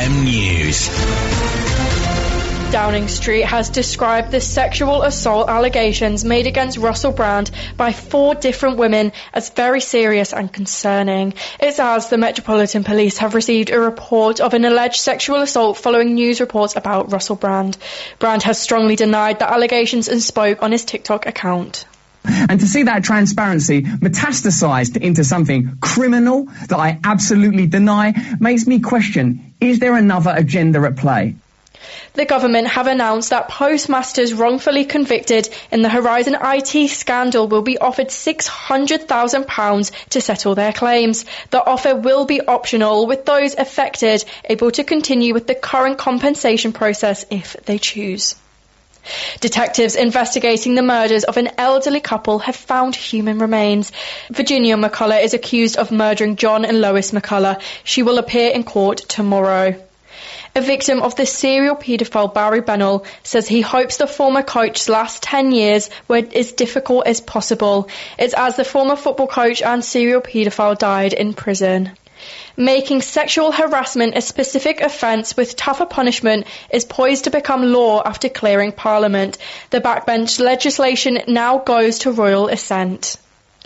FM News. Downing Street has described the sexual assault allegations made against Russell Brand by 4 different women as very serious and concerning. It's as the Metropolitan Police have received a report of an alleged sexual assault following news reports about Russell Brand. Brand has strongly denied the allegations and spoke on his TikTok account. And to see that transparency metastasized into something criminal that I absolutely deny makes me question, is there another agenda at play? The government have announced that postmasters wrongfully convicted in the Horizon IT scandal will be offered £600,000 to settle their claims. The offer will be optional, with those affected able to continue with the current compensation process if they choose. Detectives investigating the murders of an elderly couple have found human remains. Virginia McCullough is accused of murdering John and Lois McCullough. She will appear in court tomorrow. A victim of the serial paedophile Barry Bennell says he hopes the former coach's last 10 years were as difficult as possible. It's as the former football coach and serial paedophile died in prison. Making sexual harassment a specific offence with tougher punishment is poised to become law after clearing Parliament. The backbench legislation now goes to royal assent.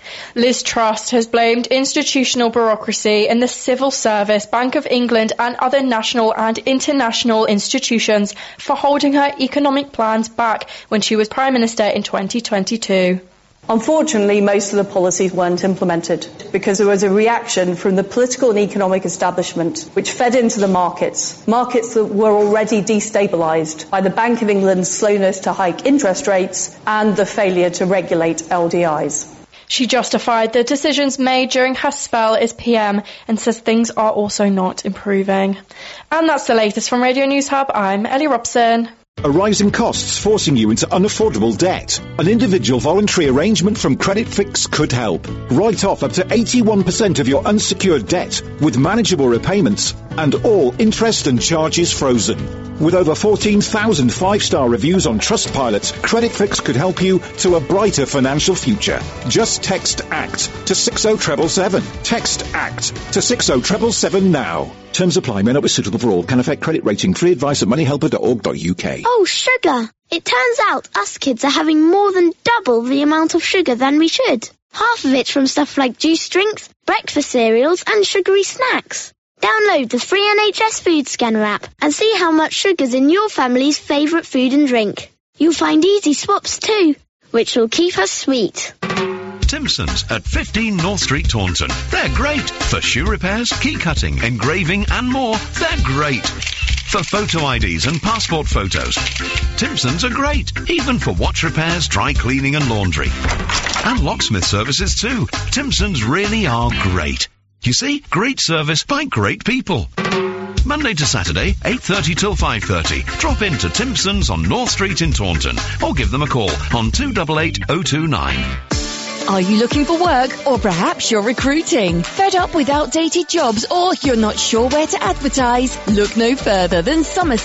Liz Truss has blamed institutional bureaucracy in the civil service, Bank of England and other national and international institutions for holding her economic plans back when she was Prime Minister in 2022. Unfortunately, most of the policies weren't implemented because there was a reaction from the political and economic establishment which fed into the markets that were already destabilised by the Bank of England's slowness to hike interest rates and the failure to regulate LDIs. She justified the decisions made during her spell as PM and says things are also not improving. And that's the latest from Radio News Hub. I'm Ellie Robson. Are rising costs forcing you into unaffordable debt? An individual voluntary arrangement from Credit Fix could help. Write off up to 81% of your unsecured debt with manageable repayments and all interest and charges frozen. With over 14,000 5-star reviews on Trustpilot, Credit Fix could help you to a brighter financial future. Just text ACT to 60777. Text ACT to 60777 now. Terms apply. May not be suitable for all. Can affect credit rating. Free advice at moneyhelper.org.uk. Oh, sugar. It turns out us kids are having more than double the amount of sugar than we should. Half of it's from stuff like juice drinks, breakfast cereals and sugary snacks. Download the free NHS Food Scanner app and see how much sugar's in your family's favourite food and drink. You'll find easy swaps too, which will keep us sweet. Timpsons at 15 North Street, Taunton. They're great for shoe repairs, key cutting, engraving and more. They're great for photo IDs and passport photos. Timpsons are great, even for watch repairs, dry cleaning and laundry. And locksmith services too. Timpsons really are great. You see, great service by great people. Monday to Saturday, 8:30 till 5:30. Drop into Timpsons on North Street in Taunton or give them a call on 288 029. Are you looking for work, or perhaps you're recruiting? Fed up with outdated jobs, or you're not sure where to advertise? Look no further than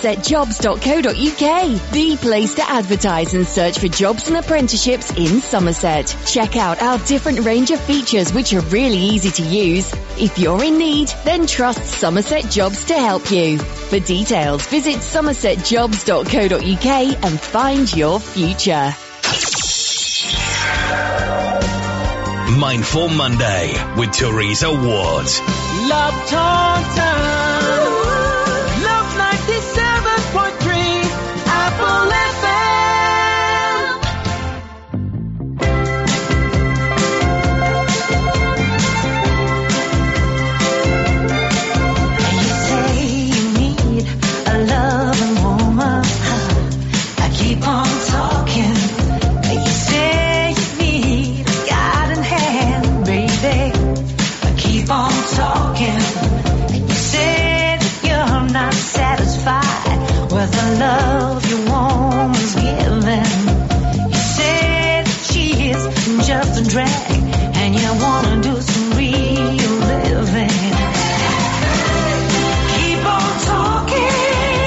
somersetjobs.co.uk, the place to advertise and search for jobs and apprenticeships in Somerset. Check out our different range of features which are really easy to use. If you're in need, then trust Somerset Jobs to help you. For details, visit somersetjobs.co.uk and find your future. Mindful Monday with Teresa Ward. Love Taunton. Love 97.3 Apple FM. You say you need a loving woman. I keep on talking. You say keep on talking. You said that you're not satisfied with the love your woman's giving. You said that she is just a drag and you wanna do some real living. Keep on talking.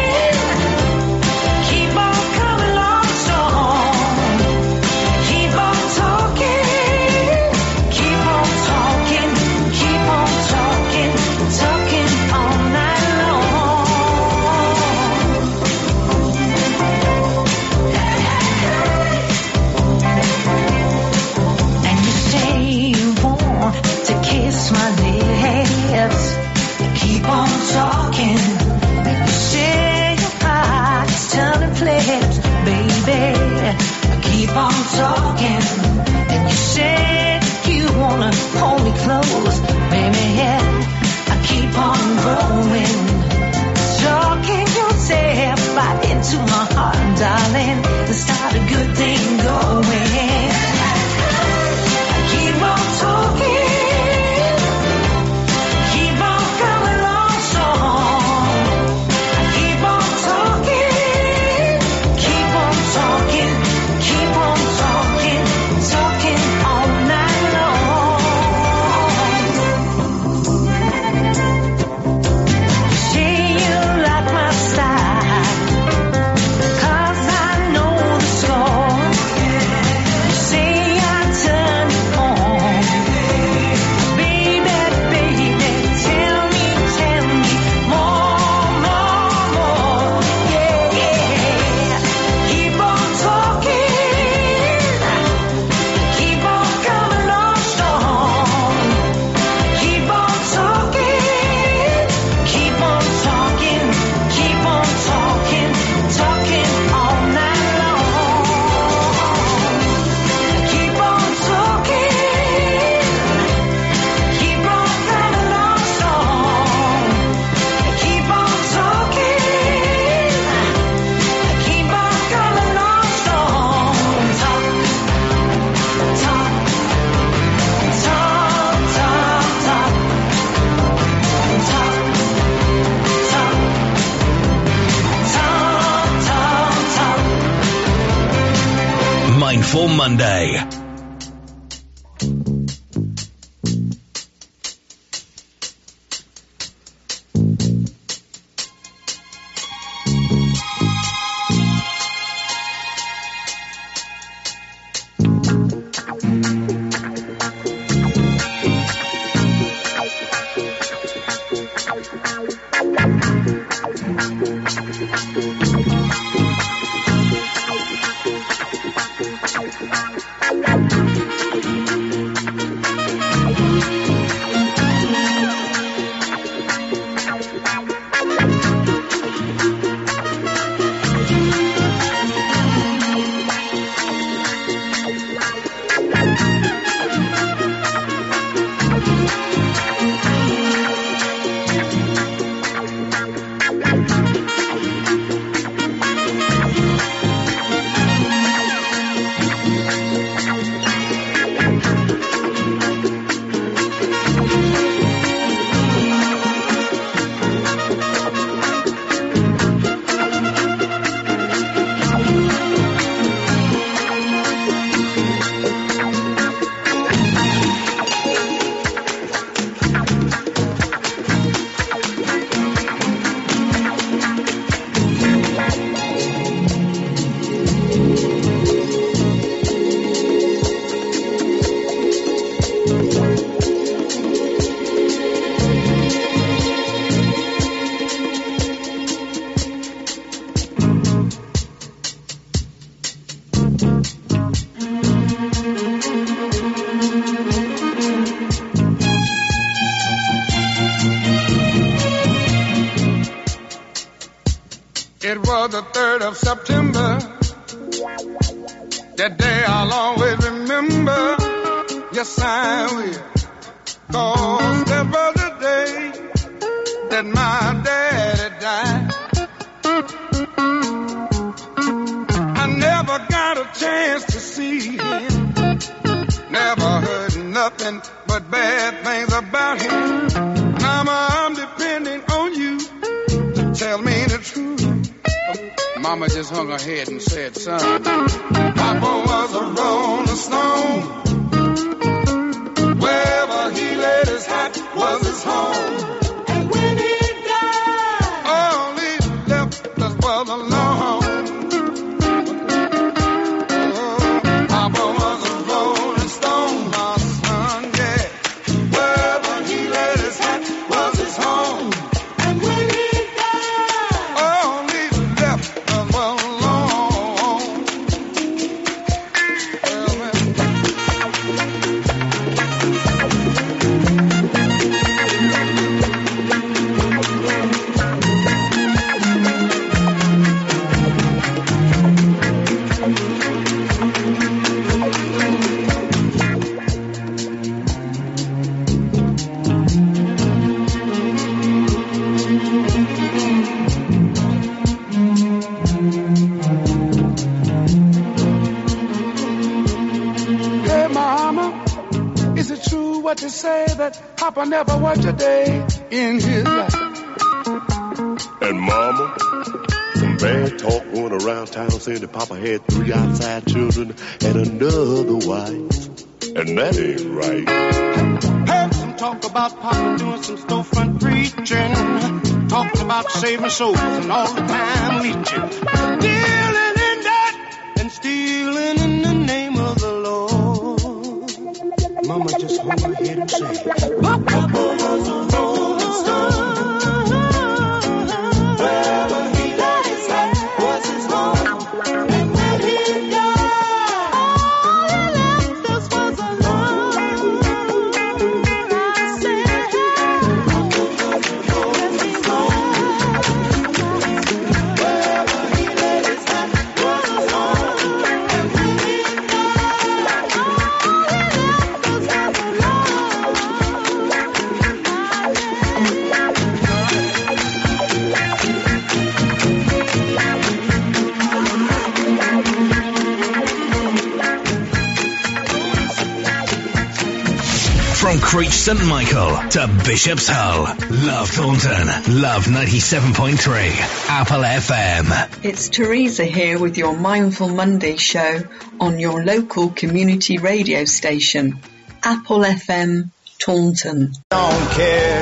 Keep on coming along strong. Keep on talking. Keep on talking. Keep on talking, talking all night long. Thankful Monday. It was the 3rd of September. That day I'll always remember. Yes, I will. 'Cause that was the day that my daddy died. I never got a chance to see him. Never heard nothing but bad things about him. Mama, I'm depending on you to tell me the truth. Mama just hung her head and said, son, Papa was a rolling stone. Wherever he laid his hat was his home. And when he died, all he left us was alone. Oh, Papa was a rolling stone, my son, yeah. Wherever he laid his hat was his home. And when he died, all he left us was alone. Hey, Mama, is it true what you say that Papa never worked a day in his life? And Mama, some bad talk going around town saying that Papa had 3 outside children and another wife. And that ain't right. Heard some talk about Papa doing some storefront preaching, talking about saving souls and all the time leeching, dealing in that and stealing in the name of the Lord. Mama just hung her head and said, Papa was a rolling stone. Wherever he laid his hat was his home. And when he died, all he left us was alone. I said, Papa was a rolling stone. Wherever he laid his hat was his home. And when he died, all he left us was alone. Creech St Michael to Bishop's Hull. Love Taunton. Love 97.3. Apple FM. It's Teresa here with your Mindful Monday show on your local community radio station, Apple FM Taunton. Don't care.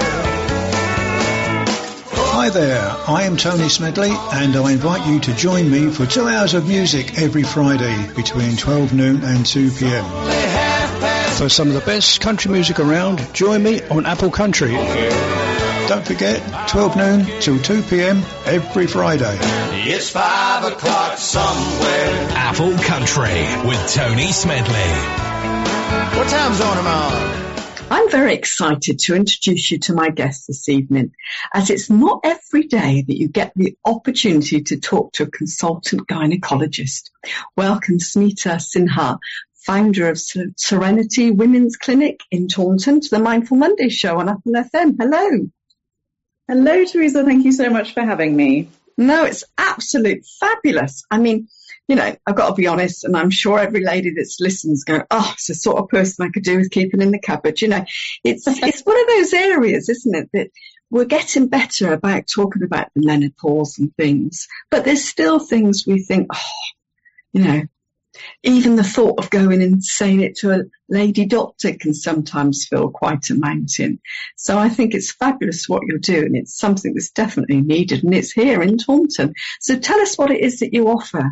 Hi there, I am Tony Smedley and I invite you to join me for 2 hours of music every Friday between 12 noon and 2 p.m. For some of the best country music around, join me on Apple Country. Don't forget, 12 noon till 2 p.m. every Friday. It's 5 o'clock somewhere. Apple Country with Tony Smedley. What time zone am I on? I'm very excited to introduce you to my guest this evening, as it's not every day that you get the opportunity to talk to a consultant gynecologist. Welcome Smita Sinha, founder of Serenity Women's Clinic in Taunton, to the Mindful Monday show on Apple FM. Hello. Hello, Teresa. Thank you so much for having me. No, it's absolute fabulous. I mean, you know, I've got to be honest, and I'm sure every lady that's listening is going, oh, it's the sort of person I could do with keeping in the cupboard. You know, it's one of those areas, isn't it, that we're getting better about talking about the menopause and things, but there's still things we think, oh, you know, even the thought of going and saying it to a lady doctor can sometimes feel quite a mountain. So I think it's fabulous what you're doing. It's something that's definitely needed, and it's here in Taunton. So tell us what it is that you offer.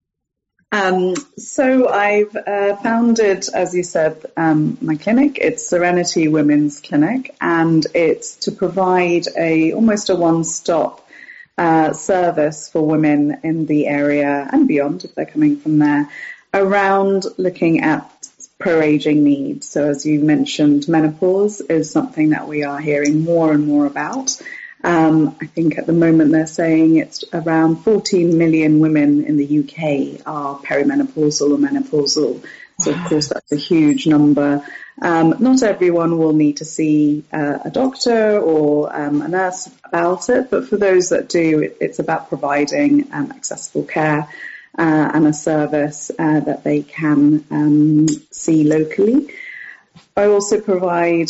So I've founded, as you said, my clinic. It's Serenity Women's Clinic, and it's to provide almost a one-stop service for women in the area and beyond, if they're coming from there, around looking at pro-aging needs. So as you mentioned, menopause is something that we are hearing more and more about. I think at the moment they're saying it's around 14 million women in the UK are perimenopausal or menopausal. So of course that's a huge number. Not everyone will need to see a doctor or a nurse about it, but for those that do, it's about providing accessible care and a service that they can see locally. I also provide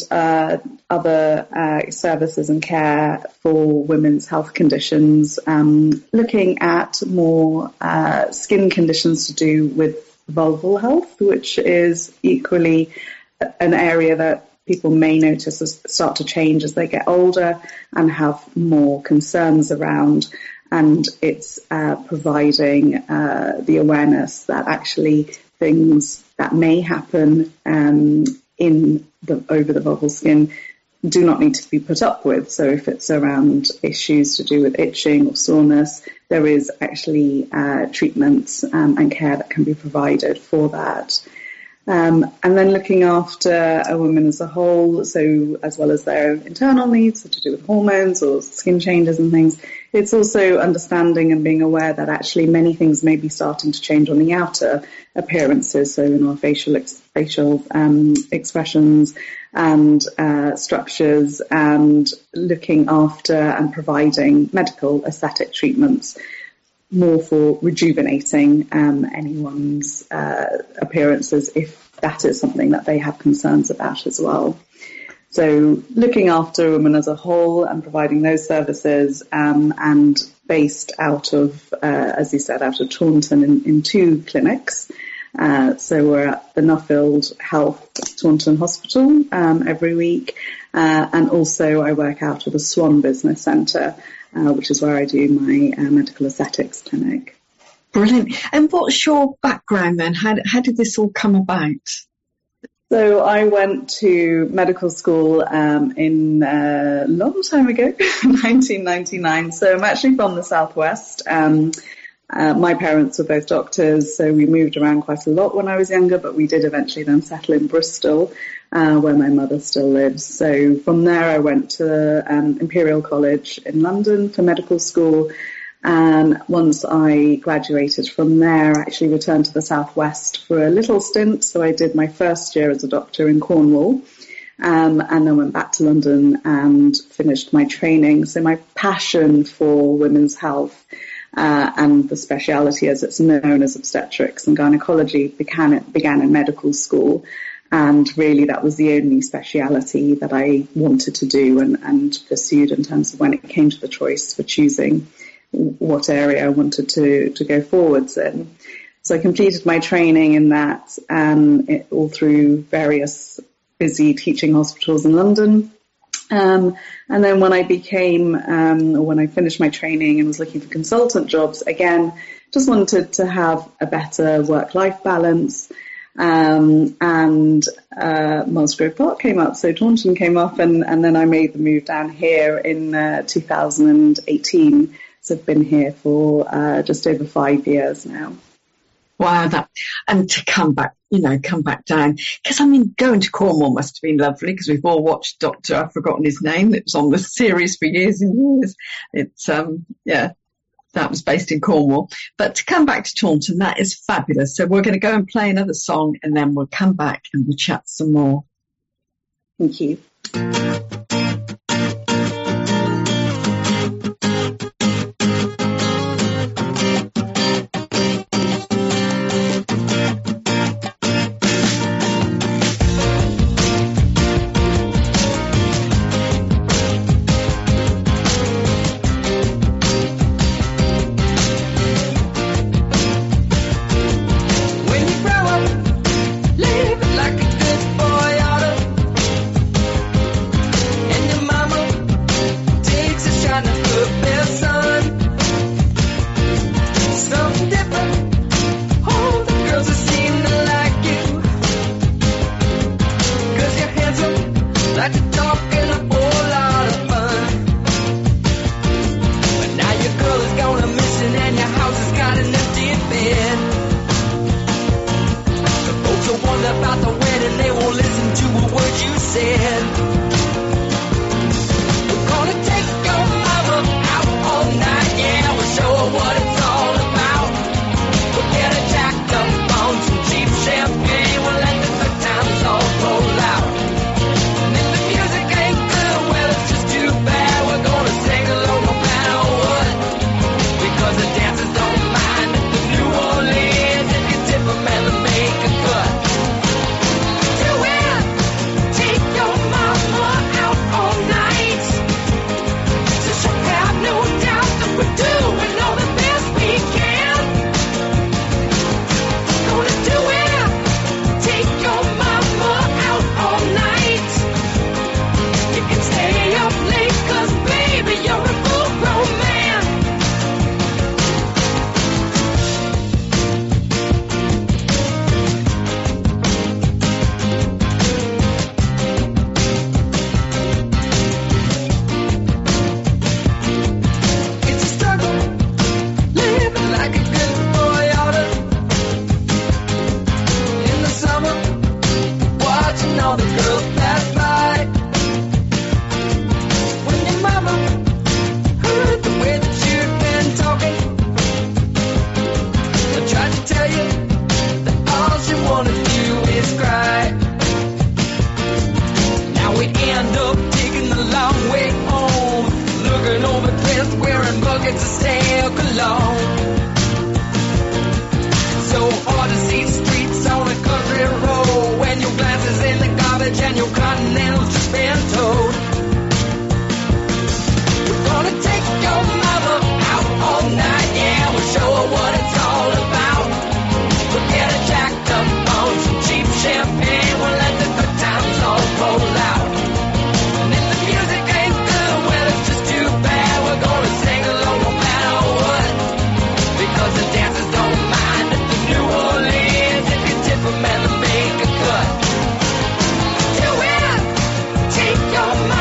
other services and care for women's health conditions, looking at more skin conditions to do with vulval health, which is equally an area that people may notice start to change as they get older and have more concerns around. And it's providing the awareness that actually things that may happen over the vulval skin do not need to be put up with. So if it's around issues to do with itching or soreness, there is actually treatments and care that can be provided for that. And then looking after a woman as a whole, so as well as their internal needs, so to do with hormones or skin changes and things, it's also understanding and being aware that actually many things may be starting to change on the outer appearances, so in our facial expressions and structures, and looking after and providing medical aesthetic treatments more for rejuvenating anyone's appearances if that is something that they have concerns about as well. So looking after women as a whole and providing those services and based out of, as you said, out of Taunton in 2 clinics. So we're at the Nuffield Health Taunton Hospital every week, and also I work out of the Swan Business Centre, which is where I do my medical aesthetics clinic. Brilliant. And what's your background then? How did this all come about? So I went to medical school in a long time ago, 1999. So I'm actually from the Southwest. My parents were both doctors, so we moved around quite a lot when I was younger, but we did eventually then settle in Bristol, where my mother still lives. So from there I went to Imperial College in London for medical school. And once I graduated from there, I actually returned to the Southwest for a little stint. So I did my first year as a doctor in Cornwall, and then went back to London and finished my training. So my passion for women's health and the speciality as it's known as obstetrics and gynecology began in medical school. And really that was the only speciality that I wanted to do and pursued in terms of when it came to the choice for choosing what area I wanted to go forwards in. So I completed my training in that all through various busy teaching hospitals in London. And then when I when I finished my training and was looking for consultant jobs, again, just wanted to have a better work-life balance. And Musgrove Park came up, so Taunton came up, and then I made the move down here in 2018. So I've been here for just over 5 years now. Wow, and to come back down, because I mean, going to Cornwall must have been lovely, because we've all watched Doctor, I've forgotten his name, it was on the series for years and years. It's, that was based in Cornwall. But to come back to Taunton, that is fabulous. So we're going to go and play another song, and then we'll come back and we'll chat some more. Thank you. Take your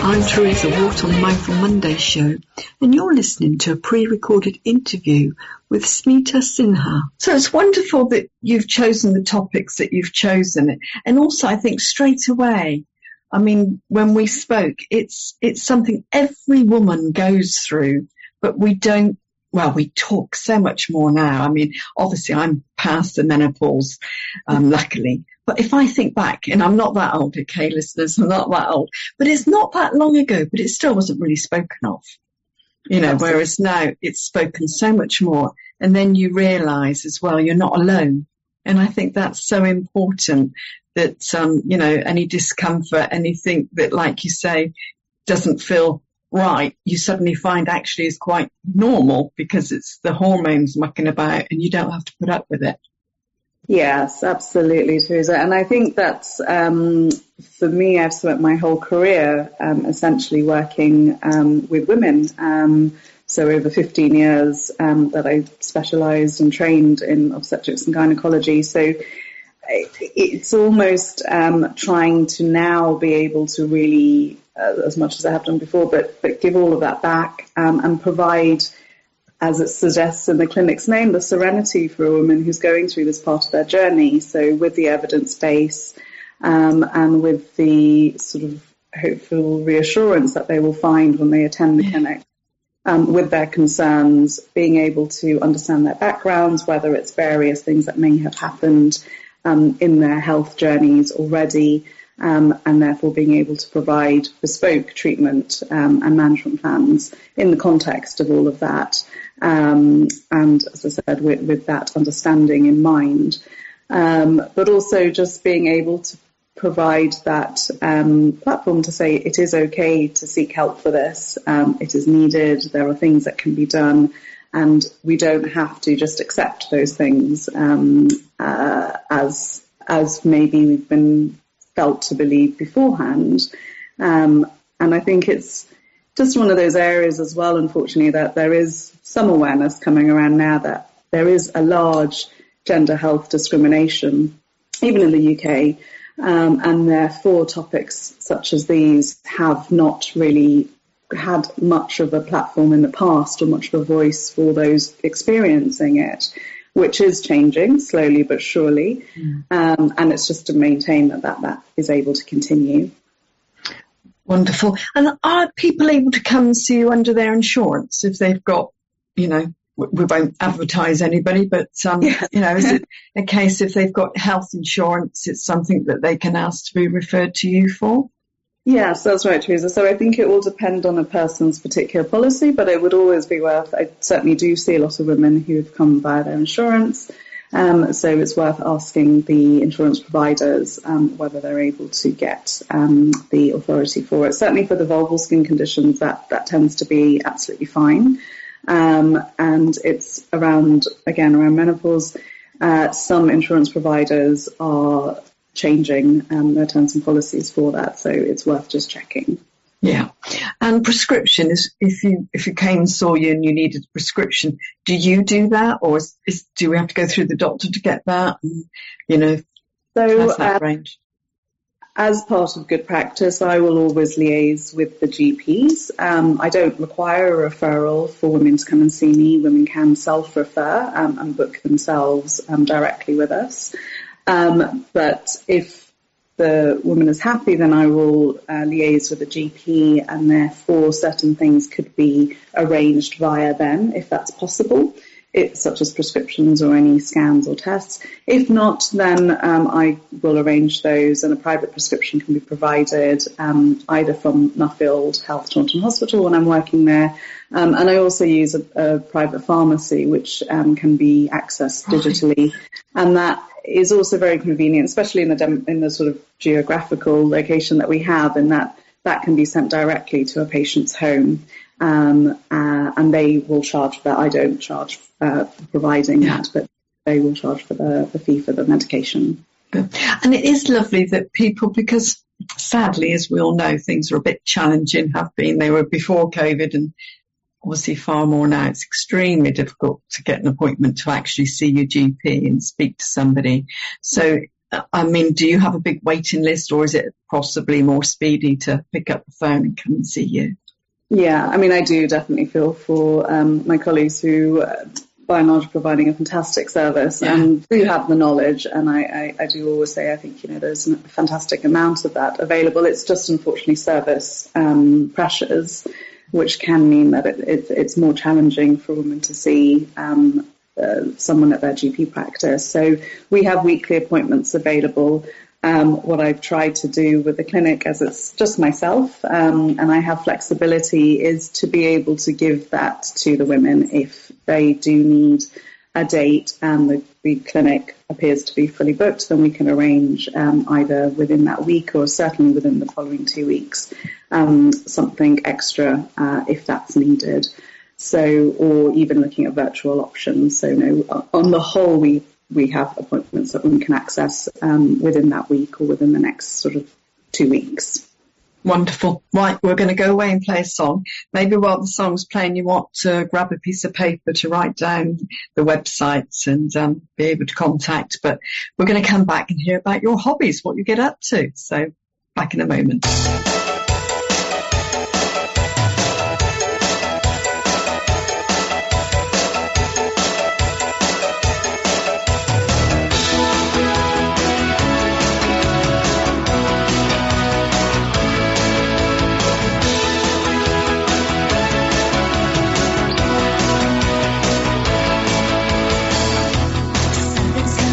I'm Teresa Watt on the Mindful Monday show, and you're listening to a pre-recorded interview with Smita Sinha. So it's wonderful that you've chosen the topics that you've chosen, and also I think straight away, I mean, when we spoke, it's something every woman goes through, but we don't. Well, we talk so much more now. I mean, obviously I'm past the menopause, luckily. But if I think back, and I'm not that old, okay, listeners, I'm not that old, but it's not that long ago, but it still wasn't really spoken of. You know, Absolutely. whereas now it's spoken so much more. And then you realise as well, you're not alone. And I think that's so important that, you know, any discomfort, anything that, like you say, doesn't feel right, you suddenly find actually is quite normal because it's the hormones mucking about and you don't have to put up with it. Yes, absolutely, Teresa. And I think that's, for me, I've spent my whole career essentially working with women. So over 15 years that I specialised and trained in obstetrics and gynecology. So it's almost trying to now be able to really, as much as I have done before, but give all of that back and provide, as it suggests in the clinic's name, the serenity for a woman who's going through this part of their journey. So with the evidence base and with the sort of hopeful reassurance that they will find when they attend the clinic with their concerns, being able to understand their backgrounds, whether it's various things that may have happened in their health journeys already, and therefore being able to provide bespoke treatment and management plans in the context of all of that. And as I said, with that understanding in mind, but also just being able to provide that platform to say it is okay to seek help for this. It is needed. There are things that can be done, and we don't have to just accept those things as maybe we've been felt to believe beforehand. And I think it's just one of those areas as well, unfortunately, that there is some awareness coming around now that there is a large gender health discrimination, even in the UK, and therefore topics such as these have not really had much of a platform in the past or much of a voice for those experiencing it, which is changing slowly but surely. And it's just to maintain that is able to continue. Wonderful. And are people able to come and see you under their insurance if they've got, you know, we won't advertise anybody, but, you know, is it a case if they've got health insurance, it's something that they can ask to be referred to you for? Yes, that's right, Teresa. So I think it will depend on a person's particular policy, but it would always be worth, I certainly do see a lot of women who have come via their insurance. So it's worth asking the insurance providers whether they're able to get the authority for it. Certainly for the vulval skin conditions, that tends to be absolutely fine. And it's around menopause. Some insurance providers are changing their terms and policies for that, so it's worth just checking. Yeah. And prescription is if you came and saw you and you needed a prescription, do you do that, or do we have to go through the doctor to get that? And, you know, so how's that range? As part of good practice, I will always liaise with the GPs. I don't require a referral for women to come and see me. Women can self-refer and book themselves directly with us. But if the woman is happy, then I will liaise with the GP, and therefore certain things could be arranged via them if that's possible, such as prescriptions or any scans or tests. If not, then I will arrange those, and a private prescription can be provided either from Nuffield Health Taunton Hospital when I'm working there, and I also use a private pharmacy which can be accessed digitally, and that is also very convenient, especially in the sort of geographical location that we have, and that can be sent directly to a patient's home, and they will charge for that. I don't charge for providing that, but they will charge for the fee for the medication. And it is lovely that people, because sadly, as we all know, things are a bit challenging, have been. They were before COVID and obviously far more now. It's extremely difficult to get an appointment to actually see your GP and speak to somebody. So I mean, do you have a big waiting list, or is it possibly more speedy to pick up the phone and come and see you? Yeah, I mean, I do definitely feel for my colleagues who, by and large, are providing a fantastic service and do have the knowledge. And I do always say, I think, there's a fantastic amount of that available. It's just, unfortunately, service pressures, which can mean that it's more challenging for women to see someone at their GP practice. So we have weekly appointments available. What I've tried to do with the clinic, as it's just myself, and I have flexibility, is to be able to give that to the women if they do need a date and the clinic appears to be fully booked, then we can arrange either within that week or certainly within the following 2 weeks, something extra if that's needed. So, or even looking at virtual options. So, on the whole, we have appointments that women can access within that week or within the next sort of 2 weeks. Wonderful. Right, we're going to go away and play a song. Maybe while the song's playing, you want to grab a piece of paper to write down the websites and be able to contact. But we're going to come back and hear about your hobbies, what you get up to. So, back in a moment.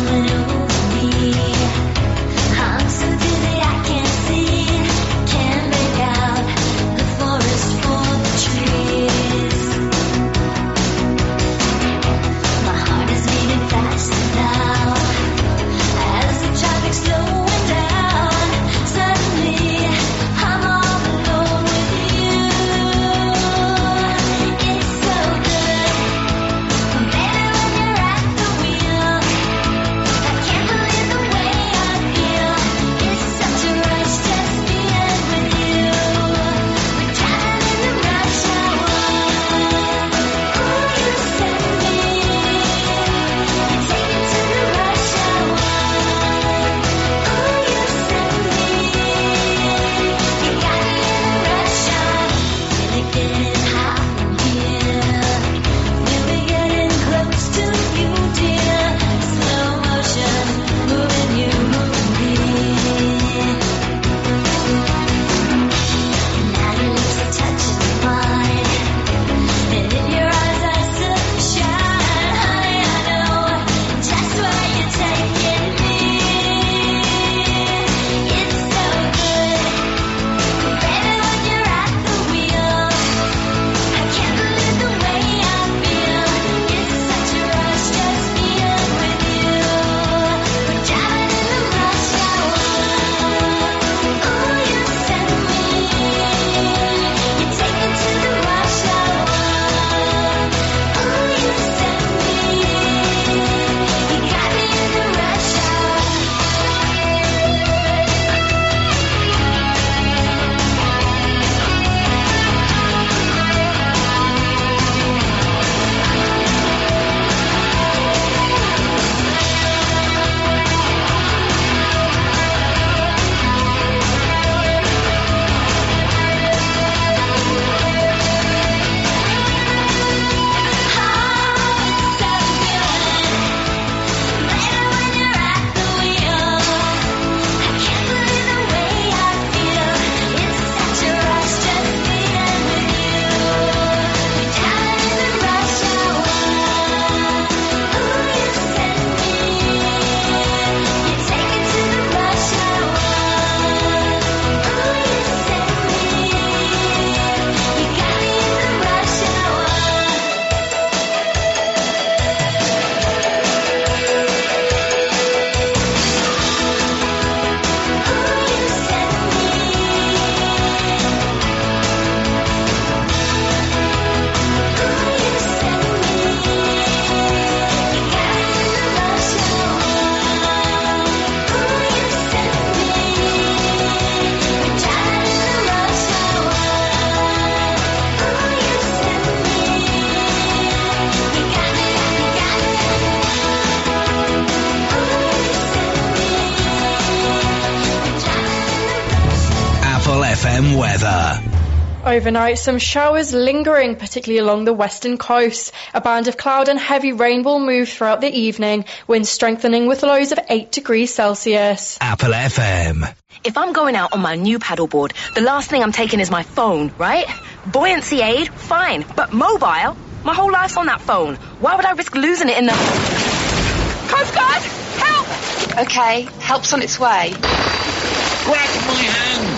I'm so dizzy I can't see. Can't FM weather. Overnight, some showers lingering, particularly along the western coast. A band of cloud and heavy rain will move throughout the evening, winds strengthening with lows of 8 degrees Celsius. Apple FM. If I'm going out on my new paddleboard, the last thing I'm taking is my phone, right? Buoyancy aid, fine. But mobile? My whole life's on that phone. Why would I risk losing it in the... Coast Guard! Help! Okay, help's on its way. Grab my hand!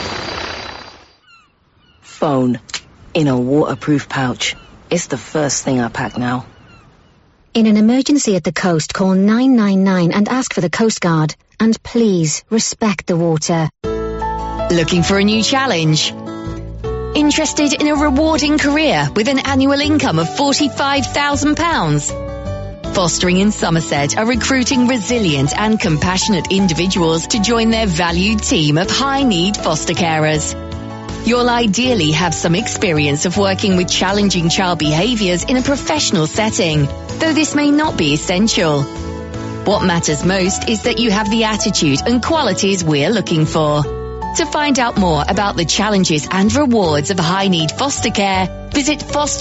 Phone. In a waterproof pouch. It's the first thing I pack now. In an emergency at the coast, call 999 and ask for the Coast Guard. And please, respect the water. Looking for a new challenge? Interested in a rewarding career with an annual income of £45,000? Fostering in Somerset are recruiting resilient and compassionate individuals to join their valued team of high-need foster carers. You'll ideally have some experience of working with challenging child behaviours in a professional setting, though this may not be essential. What matters most is that you have the attitude and qualities we're looking for. To find out more about the challenges and rewards of high-need foster care, visit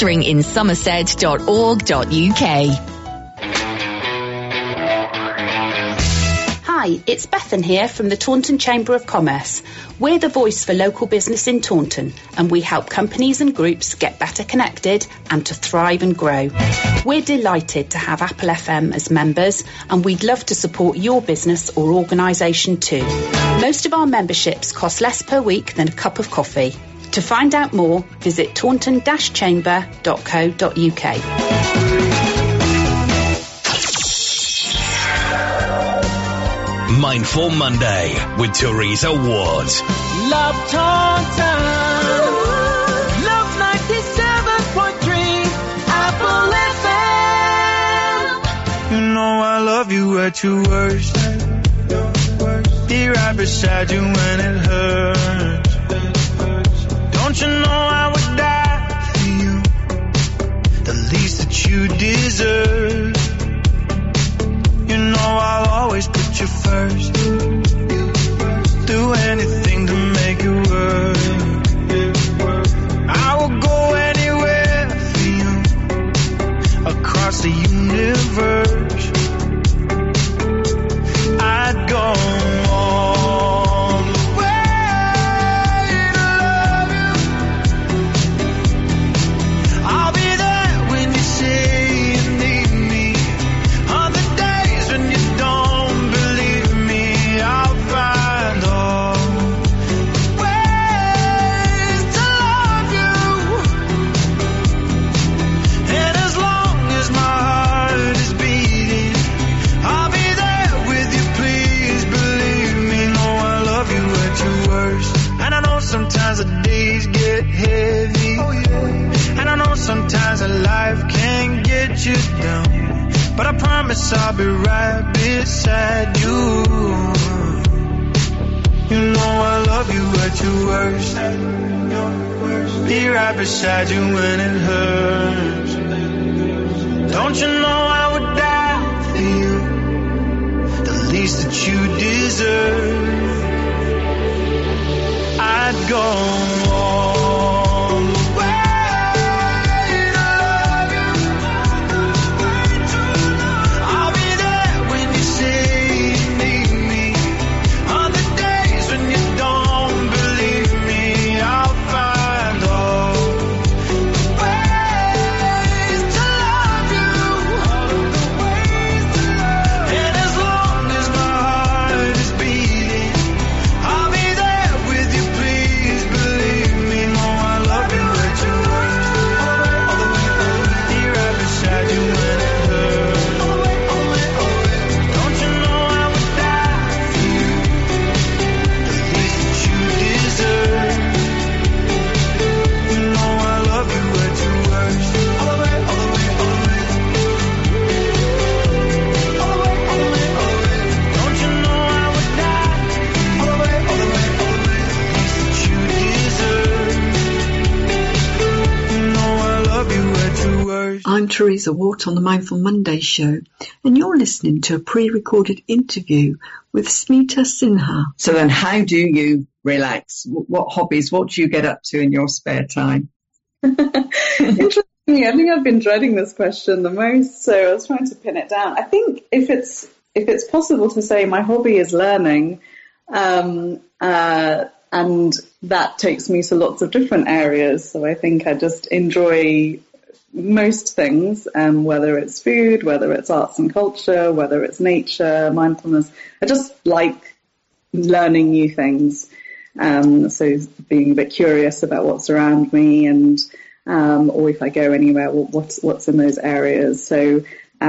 fosteringinsomerset.org.uk. Hi, it's Bethan here from the Taunton Chamber of Commerce. We're the voice for local business in Taunton, and we help companies and groups get better connected and to thrive and grow. We're delighted to have Apple FM as members, and we'd love to support your business or organisation too. Most of our memberships cost less per week than a cup of coffee. To find out more, visit taunton-chamber.co.uk. Mindful Monday with Teresa Ward. Love Taunton. Love 97.3. Apple FM. You know I love you at your worst. Be right beside you when it hurts. Don't you know I would die for you? The least that you deserve. You know I'll always put you first. Do anything to make it work. I will go anywhere for you. Across the universe. I'd go all the way to love you. I'll be there when you say you need me. On the days when you don't believe me, I'll find all ways to love you. And as long as my heart is beating, I'll be there with you, please believe me. No, I love you at your worst. And I know sometimes the days get heavy. Oh yeah. And I know sometimes a life can get you down. But I promise I'll be right beside you. You know I love you at your worst. Be right beside you when it hurts. Don't you know I would die for you? The least that you deserve. I'd go all the way to love you. I'll be there when you say you need me. On the days when you don't believe me, I'll find all the ways to love you. And as long as my heart is beating, I'll be there with you, please believe me. No, I love you at your worst. Be right beside you when it hurts. Don't you know I would die for you? The least that you deserve. You know I love you at your worst. Don't you know I would die? The least that you deserve. You know I love you at your worst. I'm Teresa Watt on the Mindful Monday show, and you're listening to a pre-recorded interview with Smita Sinha. So then how do you relax? What hobbies? What do you get up to in your spare time? Interestingly, I think I've been dreading this question the most, so I was trying to pin it down. I think if it's possible to say my hobby is learning, and that takes me to lots of different areas. So I think I just enjoy most things, whether it's food, whether it's arts and culture, whether it's nature, mindfulness. I just like learning new things. So being a bit curious about what's around me, and or if I go anywhere, what's in those areas. So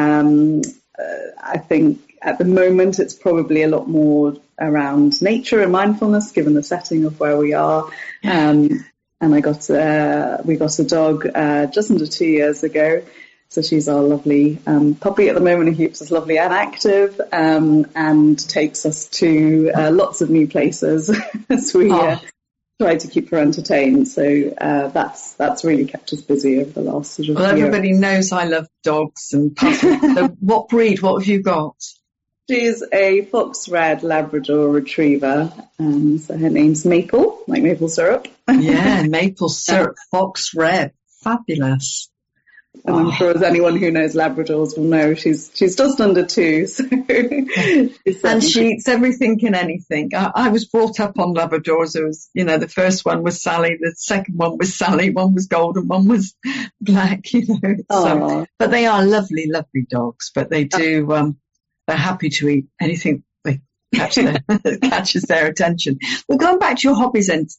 I think at the moment it's probably a lot more around nature and mindfulness, given the setting of where we are. And we got a dog just under 2 years ago. So she's our lovely puppy at the moment, who keeps us lovely and active, and takes us to lots of new places as we try to keep her entertained. So that's really kept us busy over the last sort of year. Everybody knows I love dogs and puppies. So what breed? What have you got? She's a fox red Labrador retriever. So her name's Maple, like maple syrup. Yeah, maple syrup, fox red. Fabulous. And I'm sure as anyone who knows Labradors will know, she's just under 2. So and she eats everything and anything. I was brought up on Labradors. It was, the first one was Sally, the second one was Sally, one was golden, one was black, So, but they are lovely, lovely dogs. But they do, they're happy to eat anything they catches their attention. Well, going back to your hobbies, and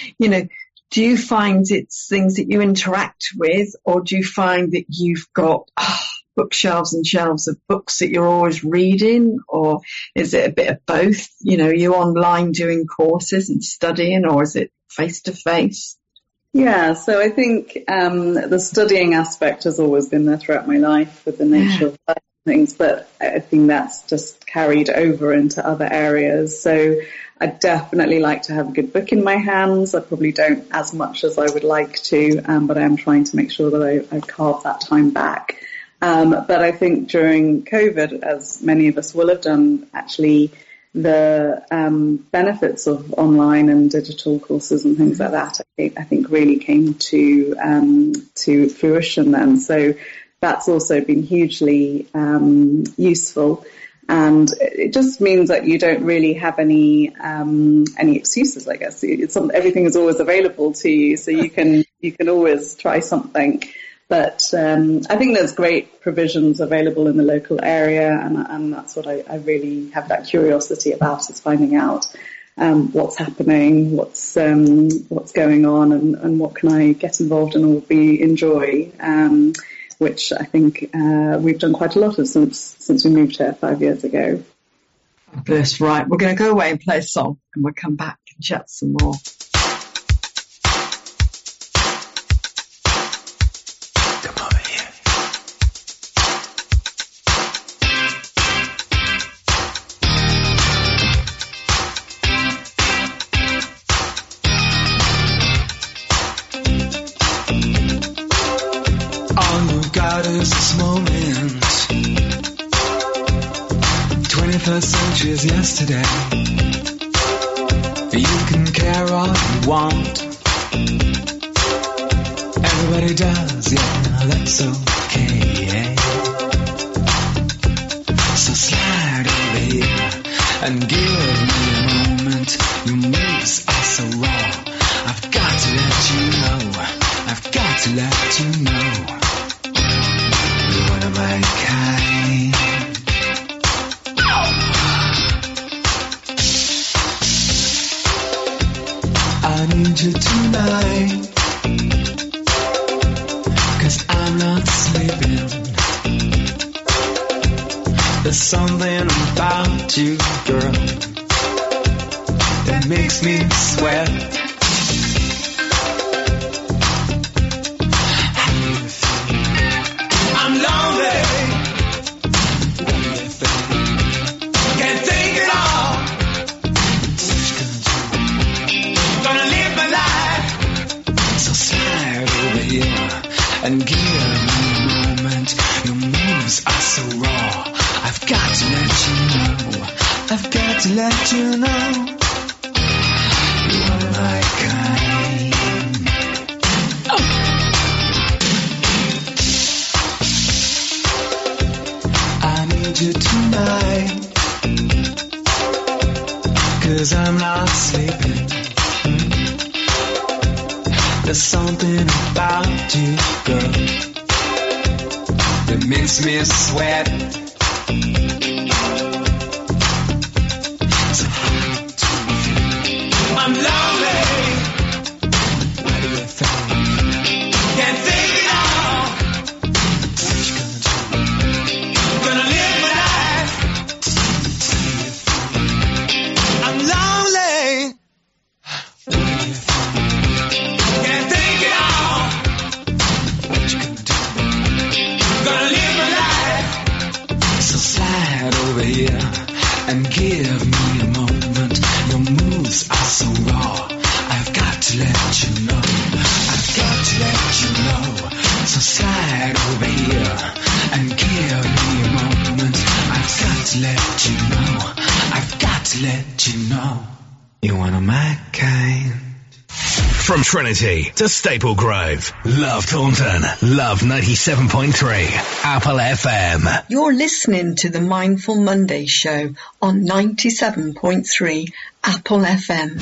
do you find it's things that you interact with, or do you find that you've got bookshelves and shelves of books that you're always reading, or is it a bit of both? Are you online doing courses and studying, or is it face to face? Yeah, so I think the studying aspect has always been there throughout my life with the nature of things, but I think that's just carried over into other areas. So I definitely like to have a good book in my hands. I probably don't as much as I would like to, but I am trying to make sure that I carve that time back. But I think during COVID, as many of us will have done, actually the benefits of online and digital courses and things like that, I think really came to fruition then. So that's also been hugely useful. And it just means that you don't really have any excuses, I guess. Everything is always available to you, so you can always try something. But I think there's great provisions available in the local area, and that's what I really have that curiosity about, is finding out what's happening, what's going on, and what can I get involved in or enjoy. Which I think we've done quite a lot of since we moved here 5 years ago. That's right. We're going to go away and play a song, and we'll come back and chat some more. Come over here. Is this moment 21st century is yesterday. You can care all you want, everybody does, yeah, that's okay. So slide over here and give me a moment. Your moves are so raw, I've got to let you know, I've got to let you know. One of my kind. I need you tonight, 'cause I'm not sleeping. There's something about you, girl, that makes me sweat. And give me a moment. Your moves are so raw, I've got to let you know, I've got to let you know. There's something about you, girl, that makes me sweat. I'm lonely. How do you feel? Can't think it all. What you gonna do? Gonna live my life. I'm lonely. Can't think it all. What you gonna do? Gonna live my life. So slide over here and give me a moment. Your moves are so raw. I've got to let you know. I've got to let you know. So slide over here and give me a moment. I've got to let you know. I've got to let you know. You're one of my kind. From Trinity to Staple Grove, Love Taunton, Love 97.3, Apple FM. You're listening to the Mindful Monday show on 97.3 Apple FM.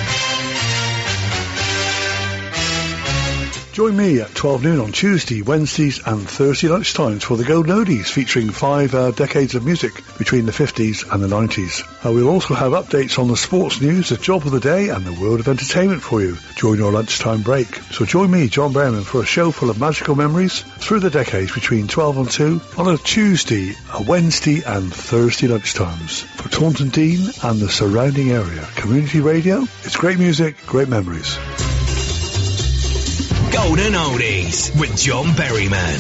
Join me at 12 noon on Tuesday, Wednesdays and Thursday lunchtimes for the Golden Oldies, featuring 5 decades of music between the 50s and the 90s. We'll also have updates on the sports news, the job of the day and the world of entertainment for you during your lunchtime break. So join me, John Behrman, for a show full of magical memories through the decades between 12 and 2 on a Tuesday, a Wednesday and Thursday lunchtimes. For Taunton Dean and the surrounding area, community radio, it's great music, great memories. Golden Oldies with John Berryman.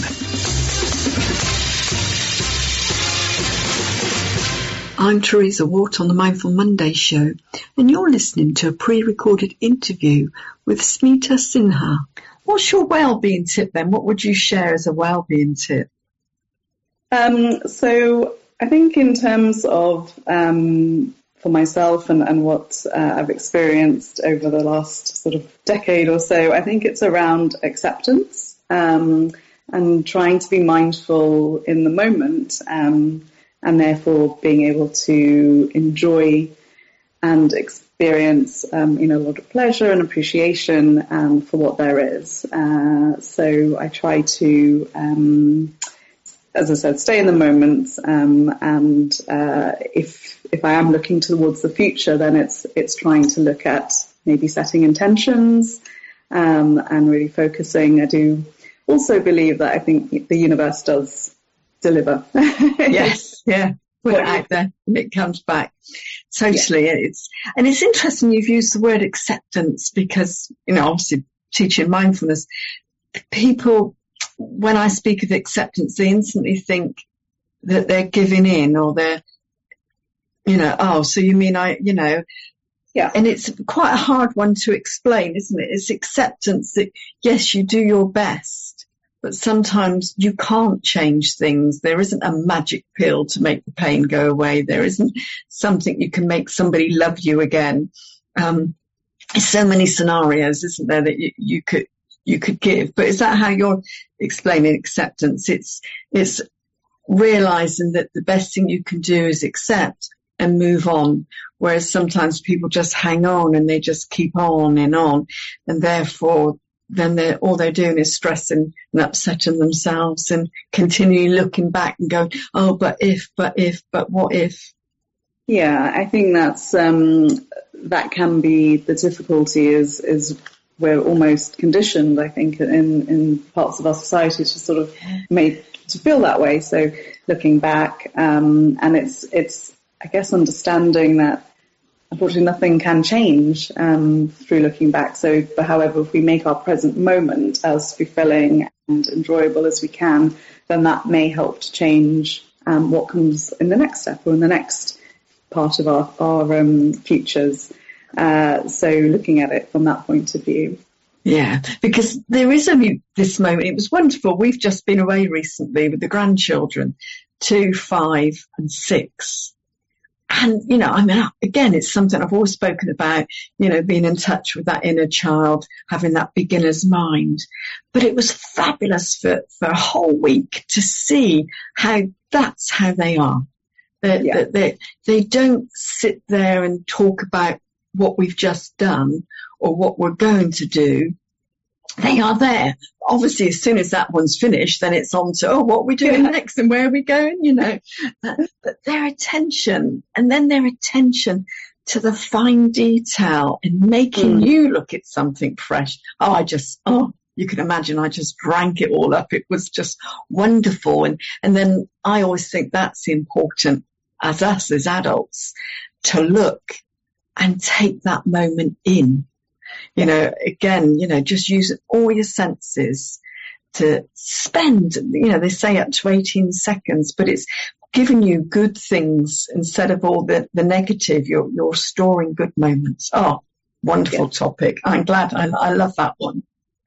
I'm Teresa Watt on the Mindful Monday show, and you're listening to a pre-recorded interview with Smita Sinha. What's your well-being tip then? What would you share as a well-being tip? So I think in terms of for myself and what I've experienced over the last sort of decade or so, I think it's around acceptance and trying to be mindful in the moment and therefore being able to enjoy and experience a lot of pleasure and appreciation for what there is. So I try to as I said, stay in the moment, and if I am looking towards the future, then it's trying to look at maybe setting intentions and really focusing. I do also believe that I think the universe does deliver. Yes, yeah. Put it out there and it comes back. Totally. Yeah. It's interesting you've used the word acceptance because, obviously teaching mindfulness, people, when I speak of acceptance, they instantly think that they're giving in or they're, so you mean yeah. And it's quite a hard one to explain, isn't it? It's acceptance that, yes, you do your best, but sometimes you can't change things. There isn't a magic pill to make the pain go away. There isn't something you can make somebody love you again. There's so many scenarios, isn't there, that you could give. But is that how you're explaining acceptance? It's realizing that the best thing you can do is accept and move on, whereas sometimes people just hang on and they just keep on, and therefore then all they're doing is stressing and upsetting themselves and continue looking back and going, oh, but what if? Yeah, I think that's that can be the difficulty is we're almost conditioned, I think, in parts of our society to sort of made to feel that way. So looking back, and it's I guess understanding that unfortunately nothing can change through looking back. So, but however, if we make our present moment as fulfilling and enjoyable as we can, then that may help to change what comes in the next step or in the next part of our futures. So looking at it from that point of view. Yeah, because there is only this moment. It was wonderful. We've just been away recently with the grandchildren, 2, 5 and 6. And, again, it's something I've always spoken about, being in touch with that inner child, having that beginner's mind. But it was fabulous for a whole week to see how that's how they are. They don't sit there and talk about what we've just done or what we're going to do. they are there. Obviously, as soon as that one's finished, then it's on to, what are we doing next and where are we going, But their attention, and then their attention to the fine detail in making you look at something fresh. You can imagine I just drank it all up. It was just wonderful. And then I always think that's important as us, as adults, to look and take that moment in. Just use all your senses to spend, they say up to 18 seconds, but it's giving you good things instead of all the negative. You're storing good moments. Oh, wonderful topic. I'm glad. I love that one.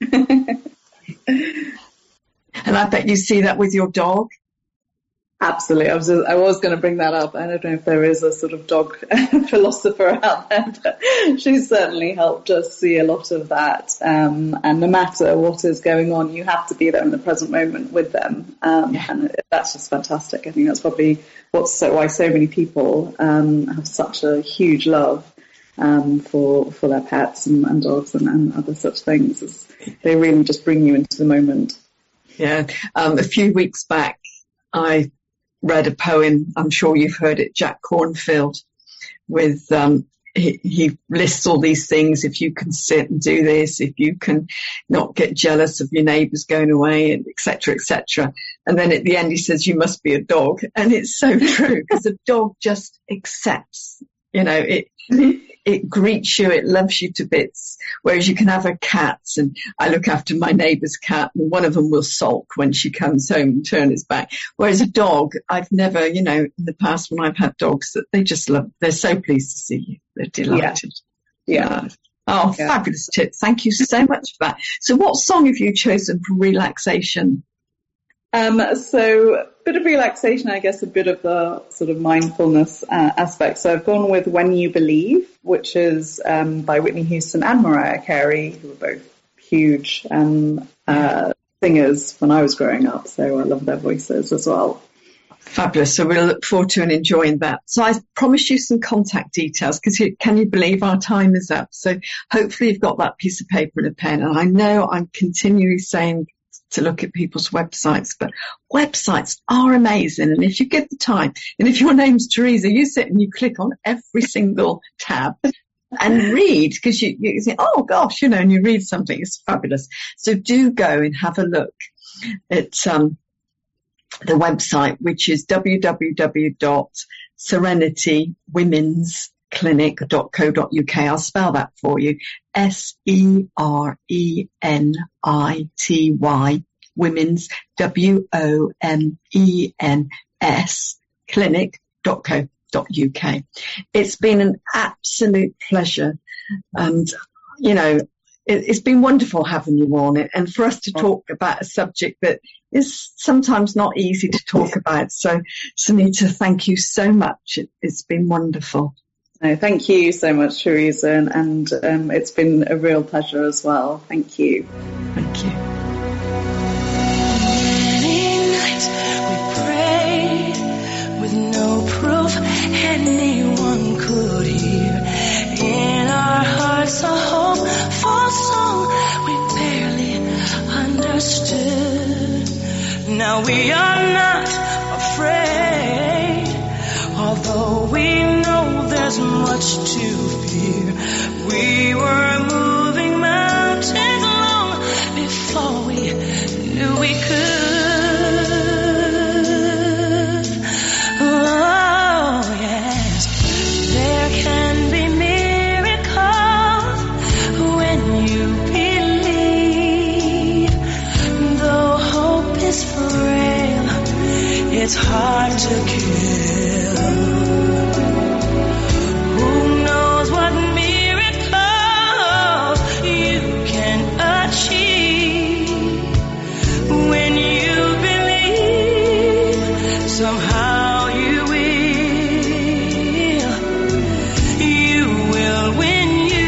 And I bet you see that with your dog. Absolutely. I was going to bring that up. I don't know if there is a sort of dog philosopher out there, but she's certainly helped us see a lot of that. And no matter what is going on, you have to be there in the present moment with them. And that's just fantastic. I think that's probably why so many people have such a huge love for their pets and dogs and other such things. They really just bring you into the moment. Yeah. A few weeks back, I read a poem, I'm sure you've heard it, Jack Cornfield, with he lists all these things. If you can sit and do this, if you can not get jealous of your neighbours going away, and et cetera, and then at the end he says you must be a dog, and it's so true, because a dog just accepts, it greets you, it loves you to bits, whereas you can have a cat, and I look after my neighbour's cat, and one of them will sulk when she comes home and turn his back, whereas a dog, I've never, in the past when I've had dogs, that they just love, they're so pleased to see you, they're delighted. Fabulous tip, thank you so much for that. So what song have you chosen for relaxation? So a bit of relaxation, I guess, a bit of the sort of mindfulness aspect. So I've gone with When You Believe, which is by Whitney Houston and Mariah Carey, who were both huge singers when I was growing up. So I love their voices as well. Fabulous. So we'll look forward to and enjoying that. So I promised you some contact details, because can you believe our time is up? So hopefully you've got that piece of paper and a pen. And I know I'm continually saying to look at people's websites, but websites are amazing. And if you get the time, and if your name's Teresa, you sit and you click on every single tab and read, because you think, oh gosh, and you read something, it's fabulous. So do go and have a look at the website, which is www.serenitywomensclinic.co.uk. I'll spell that for you. SERENITY Women's WOMENS clinic.co.uk. It's been an absolute pleasure, and it's been wonderful having you on it, and for us to talk about a subject that is sometimes not easy to talk about. So Sunita, thank you so much. It's been wonderful. No, thank you so much, Teresa, and it's been a real pleasure as well. Thank you. Thank you. Many nights we prayed with no proof anyone could hear. In our hearts a hopeful song we barely understood. Now we are not afraid, although we know there's much to fear. We were moving mountains long before we knew we could. Oh, yes, there can be miracles when you believe. Though hope is frail, it's hard to kill. Who knows what miracles you can achieve when you believe? Somehow you will when you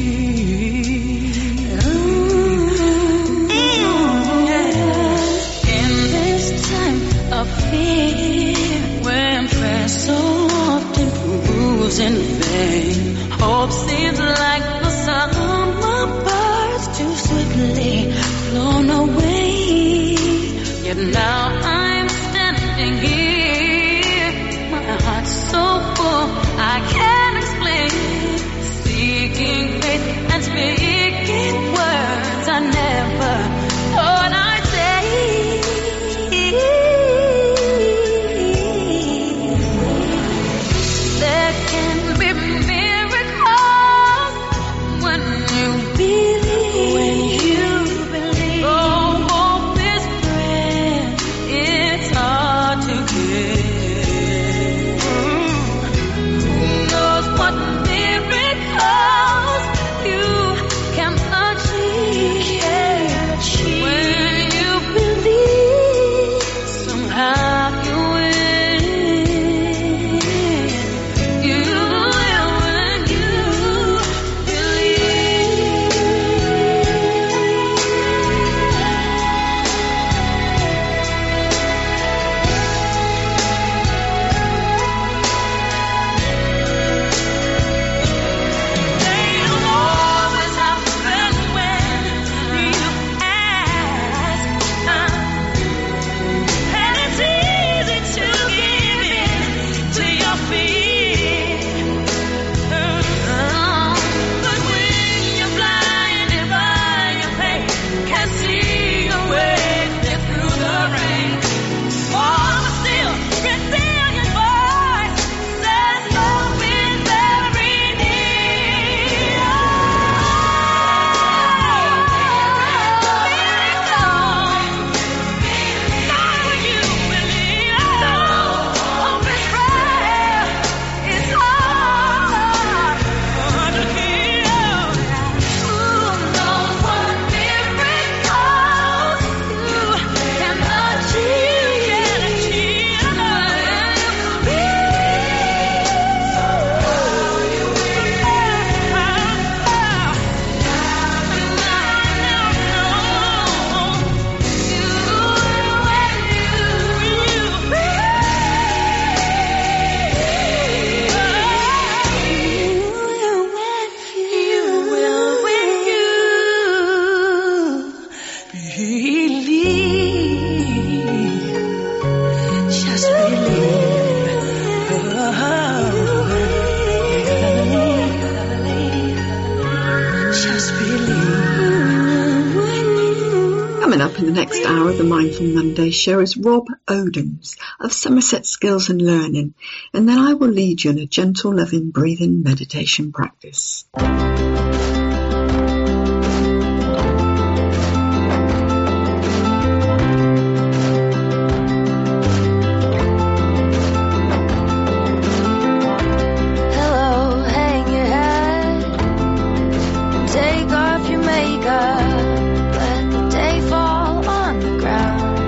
believe. seems like the summer birds too swiftly flown away. Yet now I'm standing here, my heart's so full I can't explain, seeking faith and speaking words I never thought I'd say. There can be miracles when you believe. When you believe. Though hope is prayer, it's hard to get. Who knows what miracles you can achieve. When you believe, somehow you win. You will when you They don't always happen when you ask. And it's easy to give in to your fear. But when you're blinded by your pain, can't see your way through the rain. Oh, but still, resilient voice says hope is very near. Now you believe, hope is prayer, it's hard to hear. Who knows what miracles you can achieve. Just Coming up in the next hour of the Mindful Monday show is Rob Odoms of Somerset Skills and Learning, and then I will lead you in a gentle, loving, breathing meditation practice. Hello, hang your head, take off your makeup, let the day fall on the ground.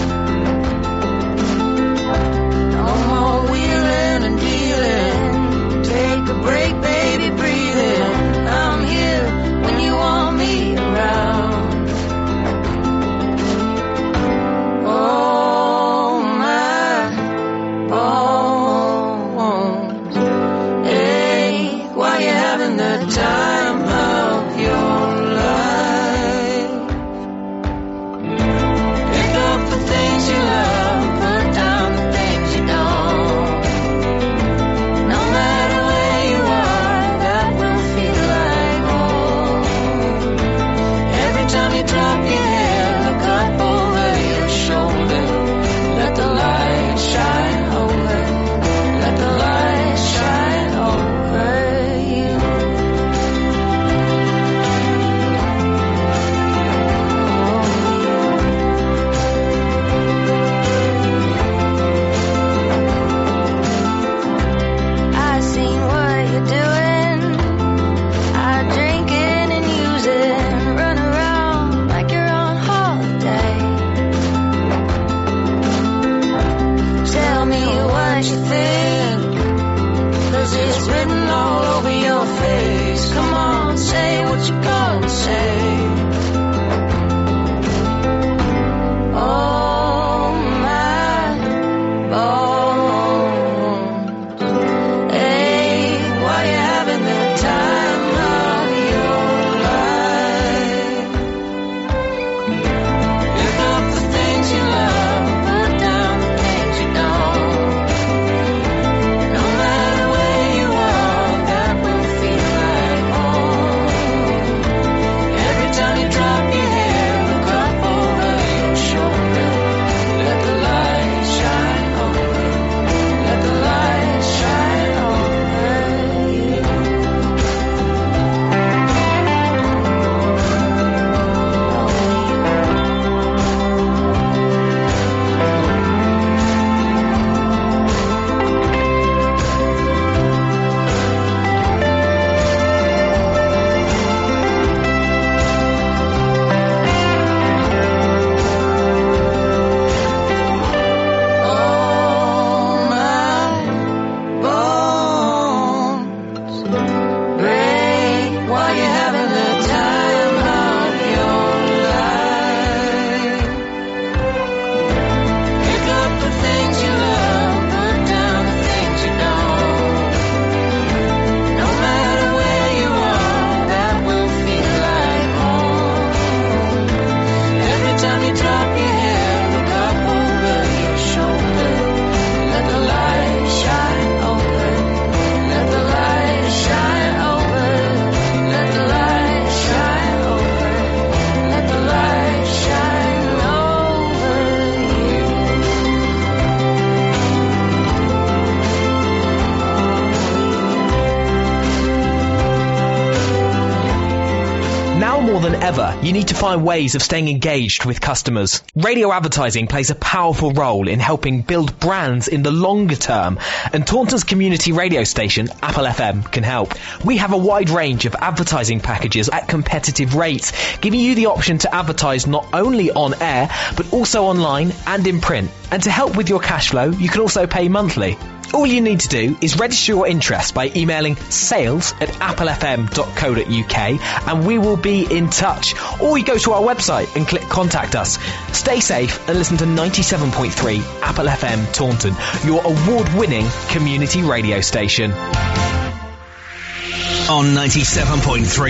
No more wheeling and dealing, take a break, baby, breathe in. I'm here when you want me around. Oh, my bones ache while you're having the time of your life. Pick up the things you love, put down the things you don't. No matter where you are, that will feel like home. Every time you drop your head, look up over your shoulder. Let the light shine over. Let the light shine over you. more than ever, you need to find ways of staying engaged with customers. Radio advertising plays a powerful role in helping build brands in the longer term, and Taunton's community radio station, Apple FM, can help. We have a wide range of advertising packages at competitive rates, giving you the option to advertise not only on air, but also online and in print. And to help with your cash flow, you can also pay monthly. All you need to do is register your interest by emailing sales@applefm.co.uk and we will be in touch. Or you go to our website and click contact us. Stay safe and listen to 97.3 Apple FM Taunton, your award-winning community radio station. On 97.3